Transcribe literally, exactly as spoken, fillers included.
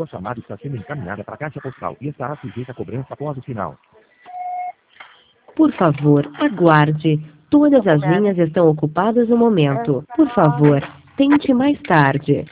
Sua chamada está sendo encaminhada para a caixa postal e estará sujeita a cobrança após o sinal. Por favor, aguarde. Todas as linhas estão ocupadas no momento. Por favor, tente mais tarde.